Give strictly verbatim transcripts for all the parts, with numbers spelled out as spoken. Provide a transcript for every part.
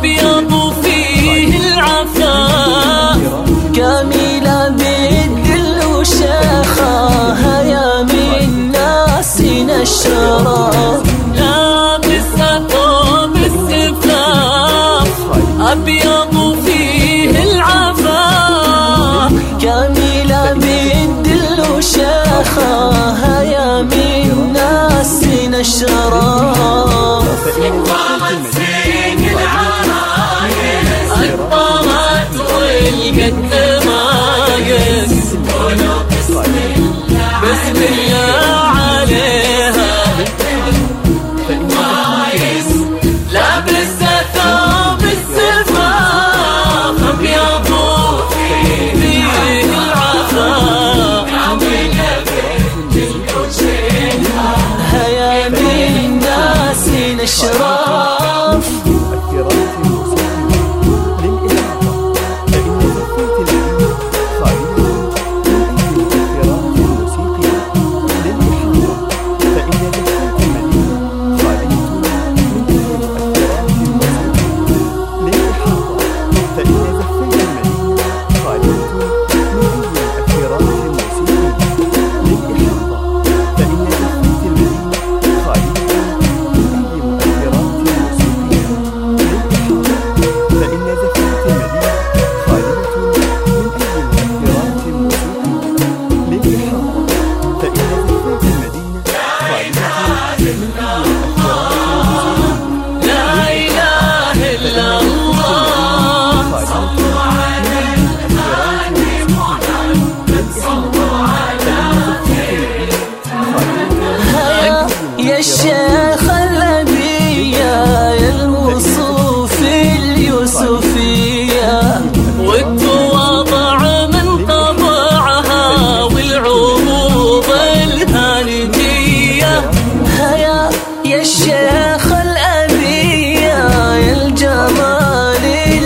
أبيض فيه العفاف، جميلة بالدل وشيخها يا من ناس الشرف، لابسة ثوب الزفاف أبيض فيه العفاف، جميلة بالدل وشيخها يا من ناس الشرف. أكبرت فيك العرايس، أكبرت والقد مايس، قولوا بسم الله بسم الله عليها مايس، لابسة ثوب الزفاف أبيض فيه العفاف، عاملة بنت وجهها هيا من ناس الشرف. الشيخ النبية الموصوف اليوسفية، والتواضع من طبعها والعروض الهالجية، هيا يا الشيخ الأبية الجمال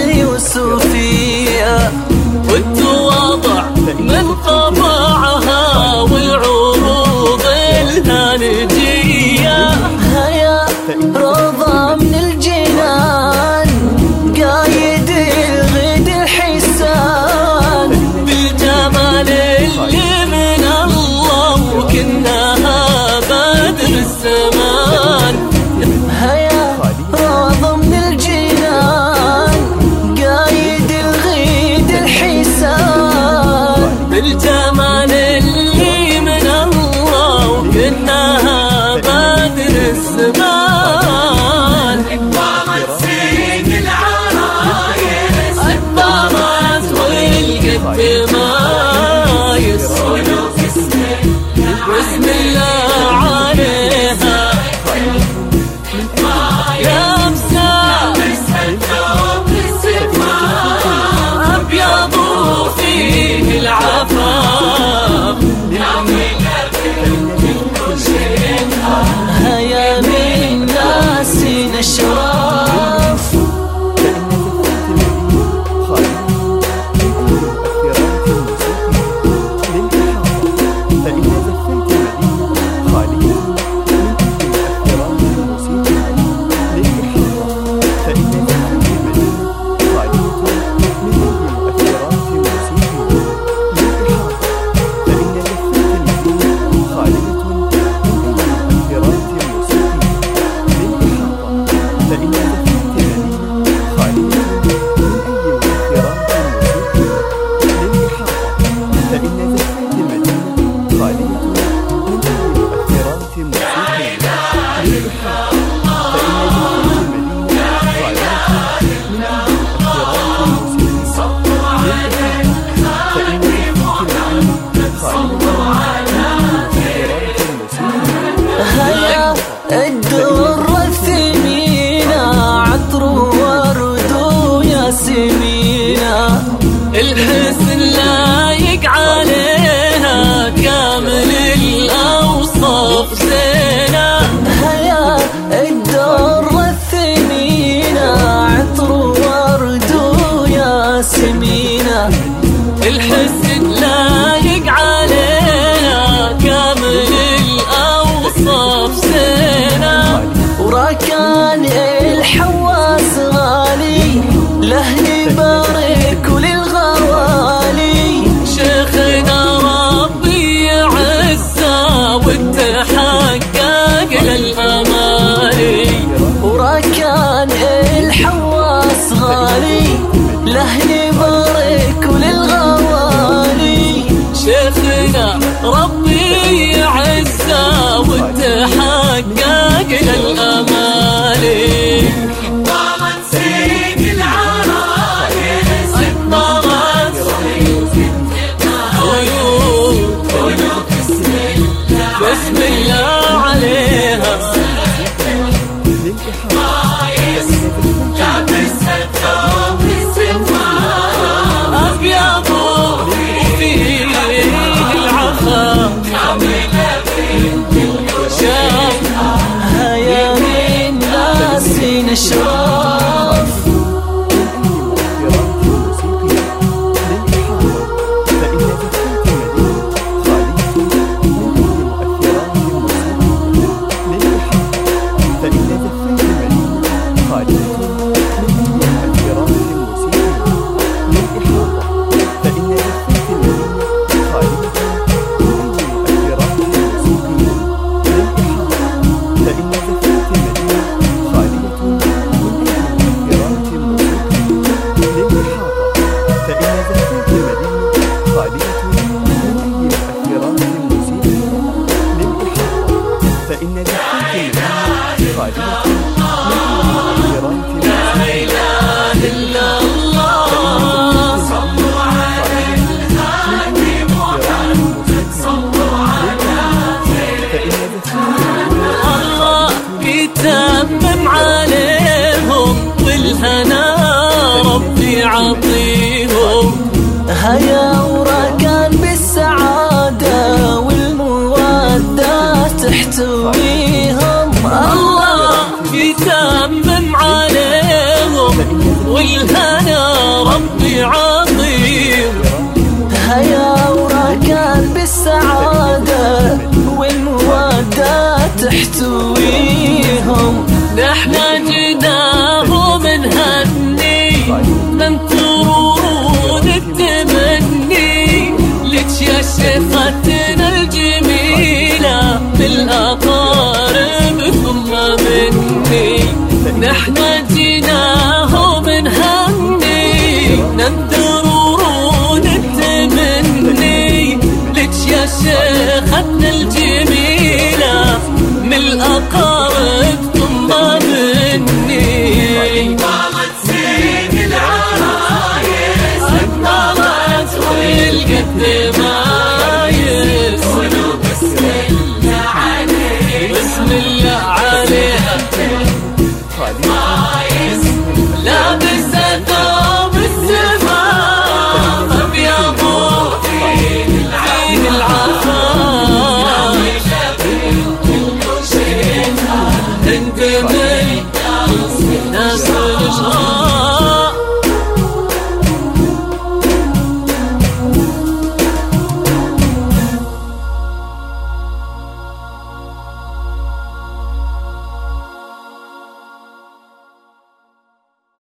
اليوسفية، والتواضع من طبعها والعروض الهالجية، هيا روضة من الجنان قايد الغد الحسان، بالجمال اللي من الله وكنها بدر الزمان، هيا روضة من الجنان قايد الغد الحسان، بالجمال اللي من الله وكنها بدر الزمان، أكبرت فيك العرايس، أكبرت والقد مايس، قولوا بسم الله عليها لابسة ثوب الزفاف أبيض فيه العفاف، عاملة بنت وجهها هيا من ناس الشرف. هيا الدرة الثمينة عطر وورد وياسمينة، الحسن لايق عليها كامل الأوصاف زينة، هيا الدرة الثمينة عطر وورد وياسمينة، الحسن لايق عليها كامل الأوصاف زينة، وركان الحواس غالي الإشراف. يتمم عليهم والهنا ربي يعطيهم. هيا وركان بالسعادة والمودة تحتويهم. الله يتمم عليهم والهنا ربي يعطيهم. هيا وركان بالسعادة والمودة تحتويهم. نحنا جناهم نهني ننطرون التمني لك يا شيختنا الجميلة بالأقارب ثم مني. نحنا جناهم نهني ننطرون التمني لك يا شيختنا الجميلة من الأقارب ثم مني. طالت سيد العرايس طالت والقد ما